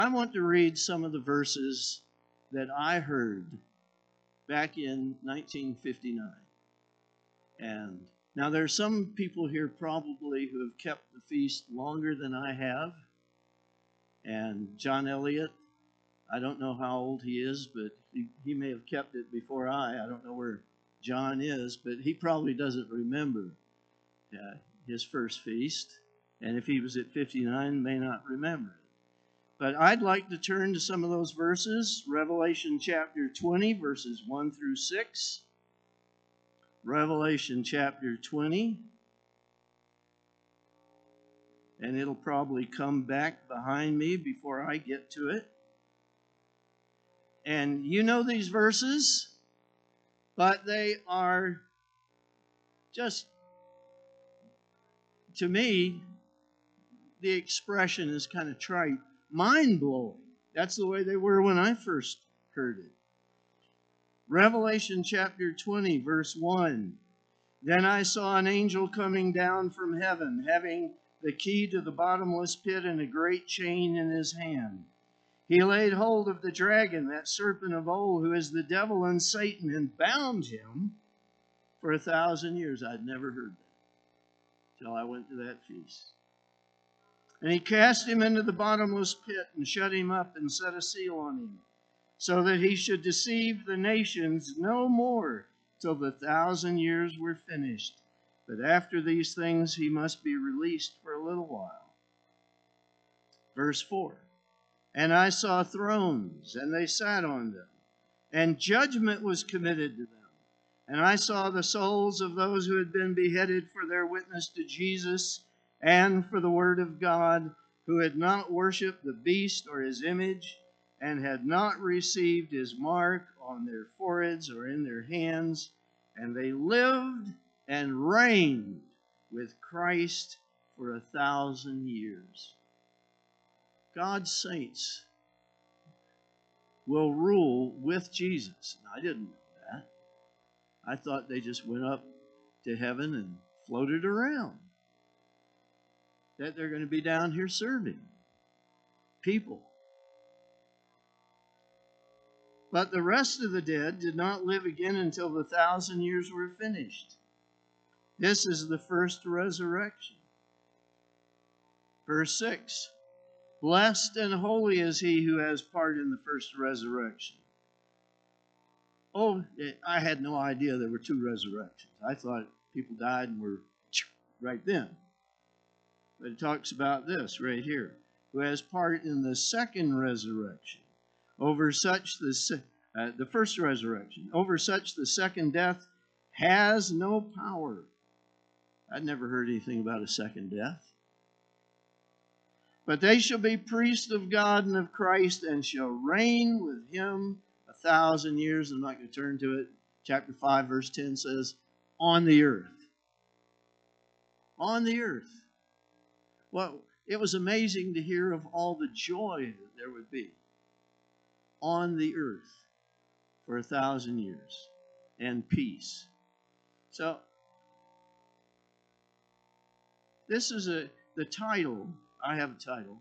I want to read some of the verses that I heard back in 1959. And now there's some people here probably who have kept the feast longer than I have. And John Elliott, I don't know how old he is, but he may have kept it before I don't know where John is, but he probably doesn't remember his first feast. And if he was at 59, may not remember it. But I'd like to turn to some of those verses. Revelation chapter 20, verses 1 through 6. Revelation chapter 20. And it'll probably come back behind me before I get to it. And you know these verses, but they are just, to me, the expression is kind of trite, mind-blowing. That's the way they were when I first heard it. Revelation chapter 20, verse 1. Then I saw an angel coming down from heaven, having the key to the bottomless pit and a great chain in his hand. He laid hold of the dragon, that serpent of old, who is the devil and Satan, and bound him for 1,000 years. I'd never heard that till I went to that feast. And he cast him into the bottomless pit and shut him up and set a seal on him, so that he should deceive the nations no more till the 1,000 years were finished. But after these things he must be released for a little while. Verse 4. And I saw thrones, and they sat on them, and judgment was committed to them. And I saw the souls of those who had been beheaded for their witness to Jesus and for the word of God, who had not worshipped the beast or his image, and had not received his mark on their foreheads or in their hands. And they lived and reigned with Christ for 1,000 years. God's saints will rule with Jesus. And I didn't know that. I thought they just went up to heaven and floated around. That they're going to be down here serving people. But the rest of the dead did not live again until the 1,000 years were finished. This is the first resurrection. Verse 6. Blessed and holy is he who has part in the first resurrection. Oh, I had no idea there were two resurrections. I thought people died and were right then. But it talks about this right here. Who has part in the second resurrection. Over such the first resurrection. Over such the second death has no power. I'd never heard anything about a second death. But they shall be priests of God and of Christ, and shall reign with him 1,000 years. I'm not going to turn to it. Chapter 5, verse 10 says, on the earth. On the earth. Well, it was amazing to hear of all the joy that there would be on the earth for 1,000 years, and peace. So, this is the title. I have a title.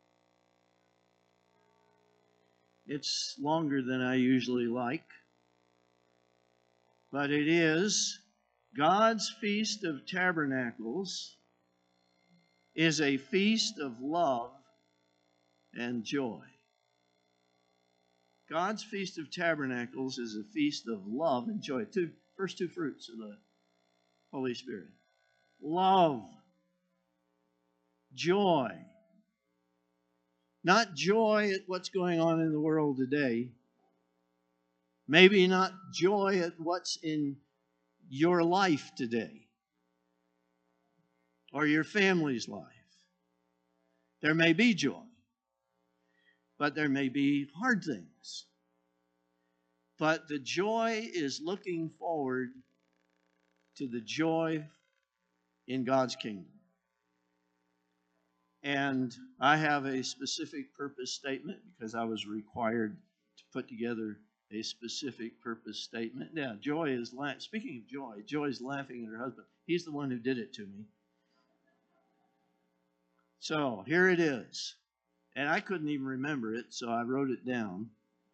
It's longer than I usually like. But it is God's Feast of Tabernacles is a feast of love and joy. God's Feast of Tabernacles is a feast of love and joy. First two fruits of the Holy Spirit. Love. Joy. Not joy at what's going on in the world today. Maybe not joy at what's in your life today. Or your family's life. There may be joy. But there may be hard things. But the joy is looking forward to the joy in God's kingdom. And I have a specific purpose statement because I was required to put together a specific purpose statement. Yeah, Joy is speaking of Joy, Joy is laughing at her husband. He's the one who did it to me. So here it is. And I couldn't even remember it, so I wrote it down.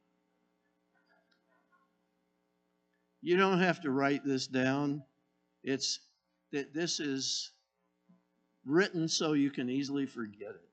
You don't have to write this down. It's that this is written so you can easily forget it.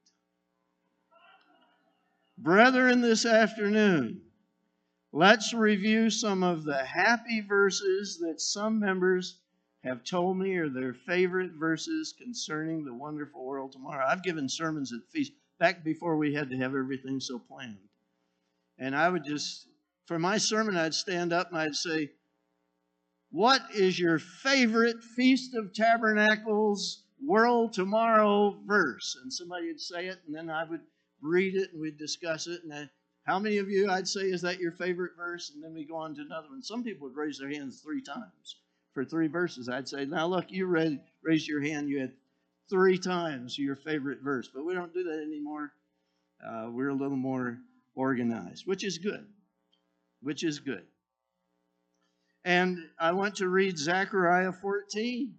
Brethren, this afternoon, let's review some of the happy verses that some members have told me are their favorite verses concerning the wonderful world tomorrow. I've given sermons at feast back before we had to have everything so planned. And I would just, for my sermon, I'd stand up and I'd say, what is your favorite Feast of Tabernacles world tomorrow verse? And somebody would say it, and then I would read it and we'd discuss it. And how many of you, I'd say, is that your favorite verse? And then we go on to another one. Some people would raise their hands 3 times for 3 verses. I'd say, now look, you raised your hand. You had 3 times your favorite verse. But we don't do that anymore. We're a little more organized, which is good. Which is good. And I want to read Zechariah 14.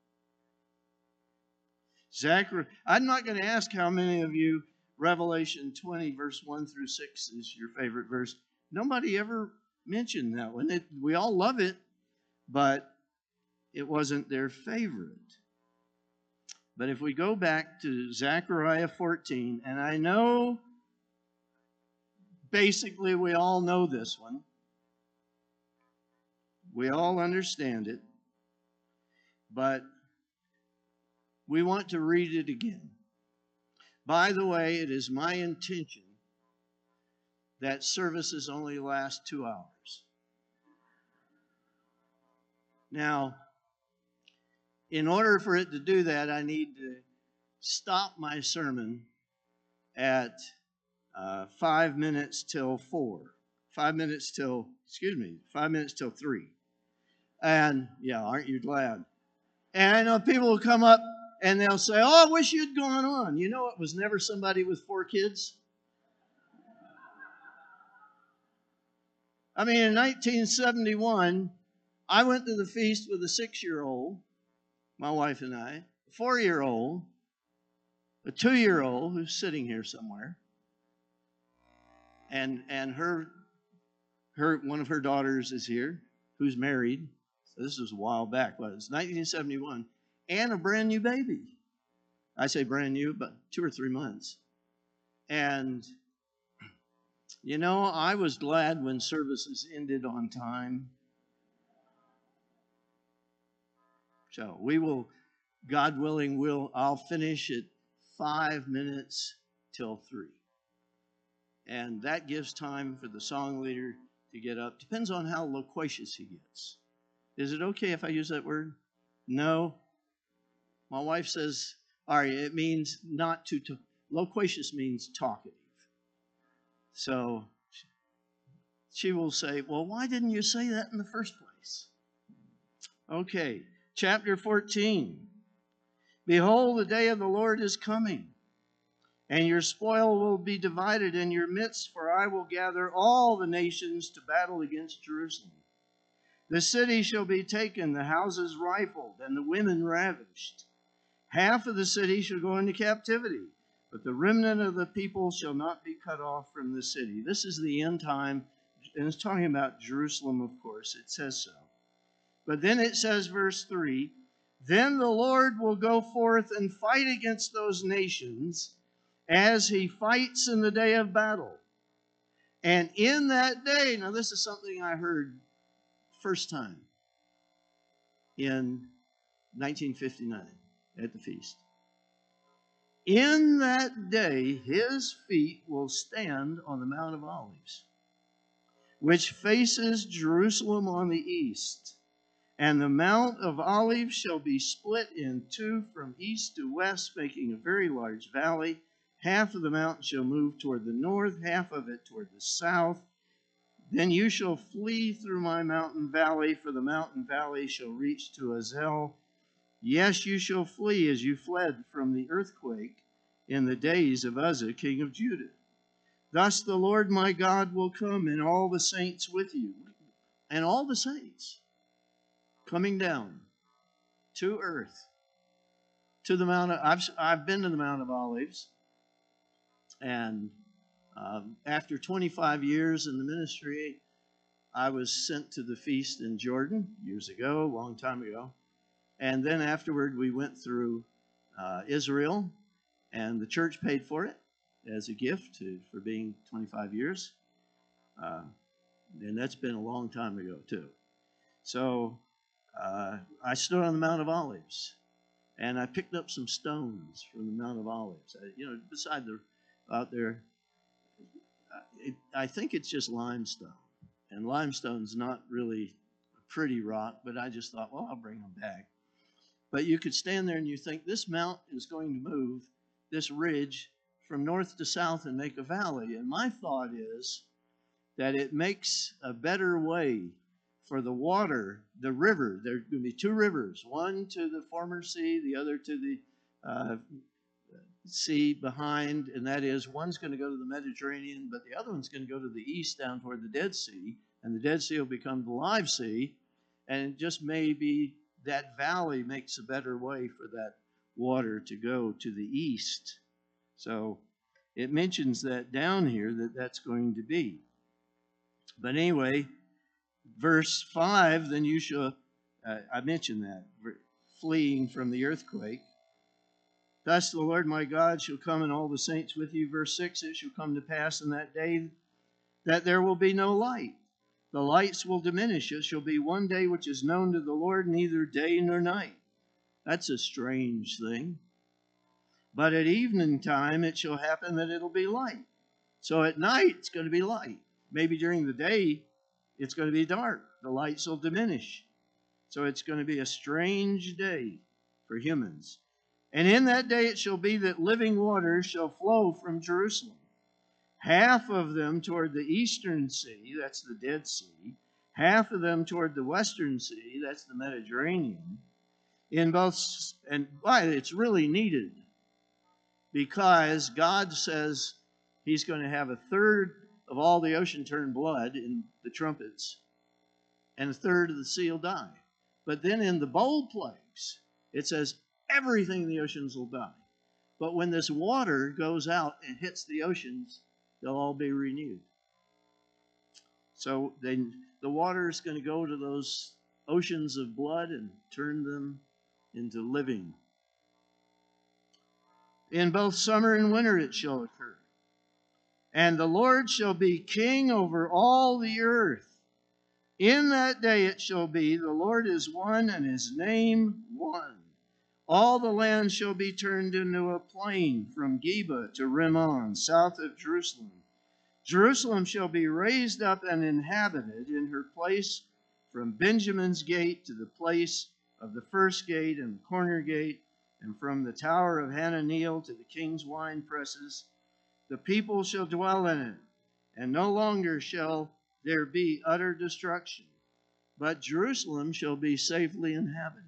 I'm not going to ask how many of you Revelation 20, verse 1 through 6 is your favorite verse. Nobody ever mentioned that one. We all love it, but it wasn't their favorite. But if we go back to Zechariah 14, and I know basically we all know this one. We all understand it. But we want to read it again. By the way, it is my intention that services only last 2 hours. Now, in order for it to do that, I need to stop my sermon at 5 minutes till 4. 5 minutes till 3. And, yeah, aren't you glad? And I know people will come up and they'll say, oh, I wish you'd gone on. You know, it was never somebody with 4 kids. I mean, in 1971, I went to the feast with a 6-year-old, my wife and I, a 4-year-old, a 2-year-old who's sitting here somewhere, and her one of her daughters is here, who's married. So this was a while back, but it was 1971, and a brand new baby. I say brand new, but 2 or 3 months. And, you know, I was glad when services ended on time. So we will, God willing, I'll finish at 5 minutes till 3. And that gives time for the song leader to get up. Depends on how loquacious he gets. Is it okay if I use that word? No. My wife says, all right, it means not to loquacious means talkative. So she will say, well, why didn't you say that in the first place? Okay, chapter 14. Behold, the day of the Lord is coming, and your spoil will be divided in your midst, for I will gather all the nations to battle against Jerusalem. The city shall be taken, the houses rifled, and the women ravished. Half of the city shall go into captivity, but the remnant of the people shall not be cut off from the city. This is the end time, and it's talking about Jerusalem, of course. It says so. But then it says, verse 3, then the Lord will go forth and fight against those nations as he fights in the day of battle. And in that day, now this is something I heard first time in 1959 at the feast. In that day, his feet will stand on the Mount of Olives, which faces Jerusalem on the east. And the Mount of Olives shall be split in 2 from east to west, making a very large valley. Half of the mountain shall move toward the north, half of it toward the south. Then you shall flee through my mountain valley, for the mountain valley shall reach to Azel. Yes, you shall flee as you fled from the earthquake in the days of Uzzah, king of Judah. Thus the Lord my God will come, and all the saints with you. And all the saints coming down to earth, to the Mount of, I've been to the Mount of Olives. And after 25 years in the ministry, I was sent to the feast in Jordan years ago, a long time ago. And then afterward, we went through Israel, and the church paid for it as a gift for being 25 years. And that's been a long time ago, too. So I stood on the Mount of Olives, and I picked up some stones from the Mount of Olives. Beside out there, I think it's just limestone. And limestone's not really a pretty rock, but I just thought, well, I'll bring them back. But you could stand there and you think, this mount is going to move this ridge from north to south and make a valley. And my thought is that it makes a better way for the water, the river. There's going to be two rivers, one to the former sea, the other to the sea behind, and that is one's going to go to the Mediterranean, but the other one's going to go to the east down toward the Dead Sea, and the Dead Sea will become the Live Sea, and it just maybe that valley makes a better way for that water to go to the east. So it mentions that down here that that's going to be. But anyway, verse 5, then you shall, I mentioned that, fleeing from the earthquake. Thus the Lord my God shall come and all the saints with you. Verse 6, it shall come to pass in that day that there will be no light. The lights will diminish. It shall be one day which is known to the Lord, neither day nor night. That's a strange thing. But at evening time it shall happen that it'll be light. So at night it's going to be light. Maybe during the day it's going to be dark. The lights will diminish. So it's going to be a strange day for humans. And in that day it shall be that living waters shall flow from Jerusalem, half of them toward the eastern sea, that's the Dead Sea, half of them toward the western sea, that's the Mediterranean. In both, and why it's really needed, because God says He's going to have a third of all the ocean turn blood in the trumpets, and a third of the sea will die. But then in the bowl plagues, it says everything in the oceans will die. But when this water goes out and hits the oceans, they'll all be renewed. So then the water is going to go to those oceans of blood and turn them into living. In both summer and winter it shall occur. And the Lord shall be king over all the earth. In that day it shall be, the Lord is one and His name one. All the land shall be turned into a plain from Geba to Rimmon, south of Jerusalem. Jerusalem shall be raised up and inhabited in her place from Benjamin's gate to the place of the first gate and the corner gate, and from the tower of Hananeel to the king's wine presses. The people shall dwell in it, and no longer shall there be utter destruction, but Jerusalem shall be safely inhabited.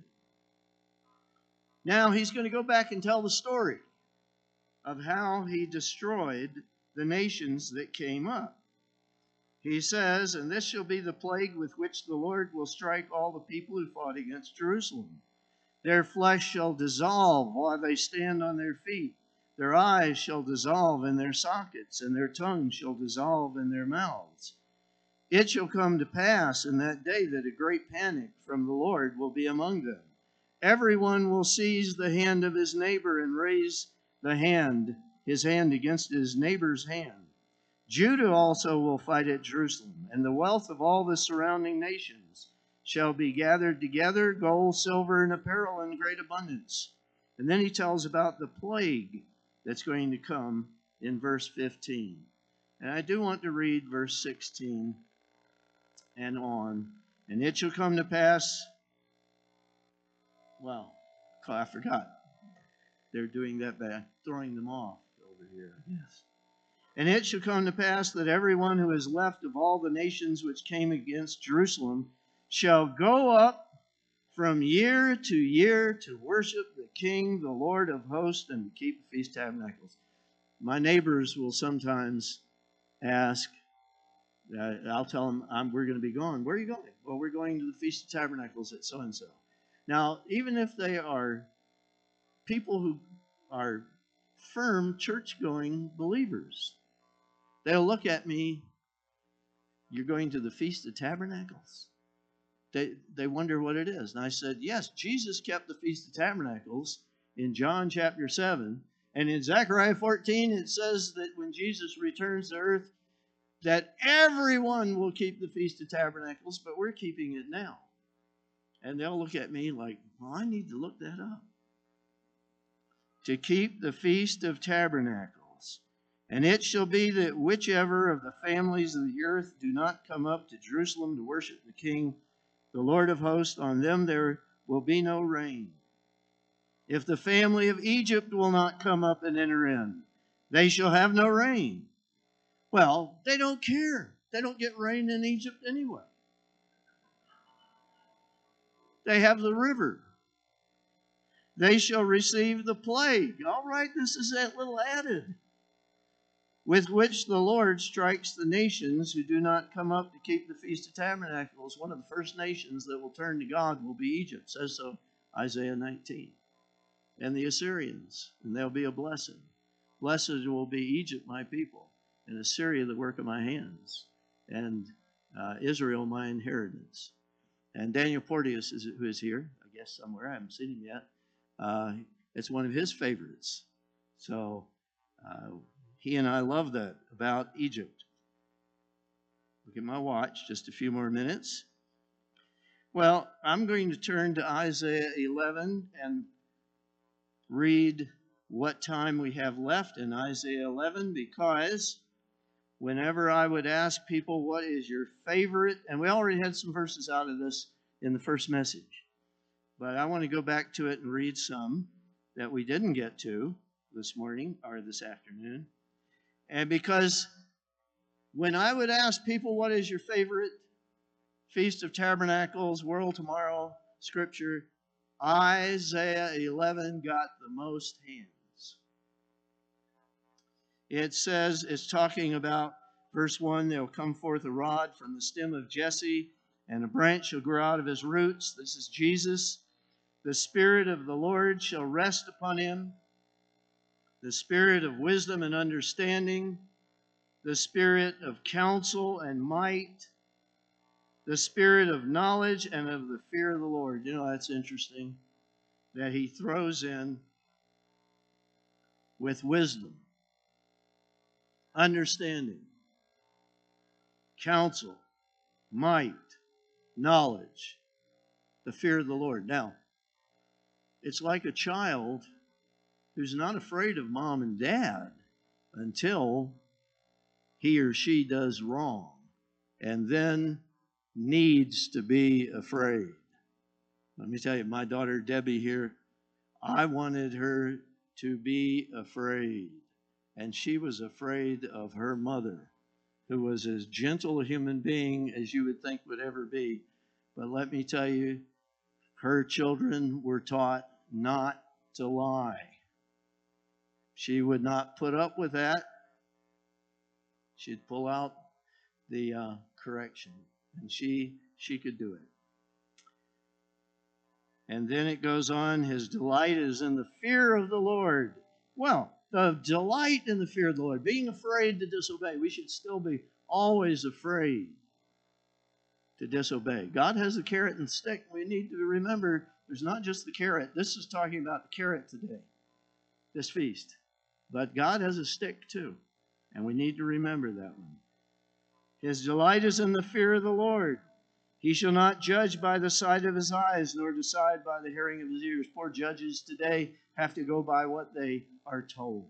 Now he's going to go back and tell the story of how he destroyed the nations that came up. He says, and this shall be the plague with which the Lord will strike all the people who fought against Jerusalem. Their flesh shall dissolve while they stand on their feet. Their eyes shall dissolve in their sockets, and their tongue shall dissolve in their mouths. It shall come to pass in that day that a great panic from the Lord will be among them. Everyone will seize the hand of his neighbor and raise his hand against his neighbor's hand. Judah also will fight at Jerusalem, and the wealth of all the surrounding nations shall be gathered together, gold, silver, and apparel in great abundance. And then he tells about the plague that's going to come in verse 15. And I do want to read verse 16 and on. And it shall come to pass, well, I forgot. They're doing that by throwing them off over here. Yes. And it shall come to pass that everyone who is left of all the nations which came against Jerusalem shall go up from year to year to worship the King, the Lord of hosts, and to keep the Feast Tabernacles. My neighbors will sometimes ask, I'll tell them, we're going to be going. Where are you going? Well, we're going to the Feast of Tabernacles at so-and-so. Now, even if they are people who are firm church-going believers. They'll look at me, "You're going to the Feast of Tabernacles?" They wonder what it is. And I said, yes, Jesus kept the Feast of Tabernacles in John chapter 7. And in Zechariah 14, it says that when Jesus returns to earth, that everyone will keep the Feast of Tabernacles, but we're keeping it now. And they'll look at me like, well, I need to look that up. To keep the Feast of Tabernacles. And it shall be that whichever of the families of the earth do not come up to Jerusalem to worship the King, the Lord of hosts, on them there will be no rain. If the family of Egypt will not come up and enter in, they shall have no rain. Well, they don't care. They don't get rain in Egypt anyway. They have the river. They shall receive the plague. All right, this is that little added. With which the Lord strikes the nations who do not come up to keep the Feast of Tabernacles. One of the first nations that will turn to God will be Egypt, says so Isaiah 19. And the Assyrians, and they'll be a blessing. Blessed will be Egypt, my people, and Assyria, the work of my hands, and Israel, my inheritance. And Daniel Porteous, who is here, I guess somewhere, I haven't seen him yet. It's one of his favorites. So he and I love that about Egypt. Look at my watch, just a few more minutes. Well, I'm going to turn to Isaiah 11 and read what time we have left in Isaiah 11, because whenever I would ask people, what is your favorite? And we already had some verses out of this in the first message. But I want to go back to it and read some that we didn't get to this morning or this afternoon. And because when I would ask people, what is your favorite Feast of Tabernacles, World Tomorrow, Scripture, Isaiah 11 got the most hands. It says, it's talking about verse 1, there will come forth a rod from the stem of Jesse, and a branch shall grow out of his roots. This is Jesus. The Spirit of the Lord shall rest upon him, the Spirit of wisdom and understanding, the Spirit of counsel and might, the Spirit of knowledge and of the fear of the Lord. You know, that's interesting that he throws in with wisdom, understanding, counsel, might, knowledge, the fear of the Lord. Now, it's like a child who's not afraid of mom and dad until he or she does wrong, and then needs to be afraid. Let me tell you, my daughter Debbie here, I wanted her to be afraid. And she was afraid of her mother, who was as gentle a human being as you would think would ever be. But let me tell you, her children were taught not to lie. She would not put up with that. She'd pull out the correction, and she could do it. And then it goes on, his delight is in the fear of the Lord. Well, the delight in the fear of the Lord, being afraid to disobey. We should still be always afraid to disobey. God has a carrot and stick. We need to remember there's not just the carrot. This is talking about the carrot today, this feast. But God has a stick too, and we need to remember that one. His delight is in the fear of the Lord. He shall not judge by the sight of his eyes, nor decide by the hearing of his ears. Poor judges today have to go by what they are told.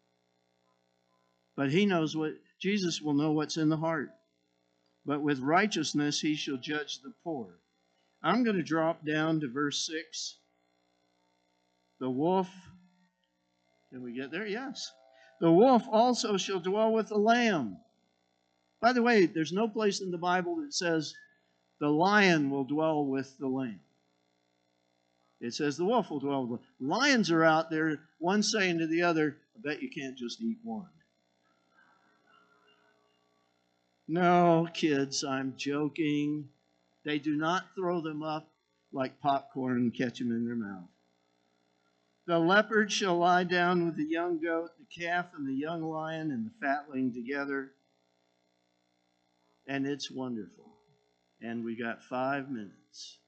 But he knows what, Jesus will know what's in the heart. But with righteousness he shall judge the poor. I'm going to drop down to verse 6. The wolf, can we get there? Yes. The wolf also shall dwell with the lamb. By the way, there's no place in the Bible that says the lion will dwell with the lamb. It says the wolf will dwell with the lamb. Lions are out there, one saying to the other, I bet you can't just eat one. No, kids, I'm joking. They do not throw them up like popcorn and catch them in their mouth. The leopard shall lie down with the young goat, the calf and the young lion and the fatling together. And it's wonderful. And we got 5 minutes.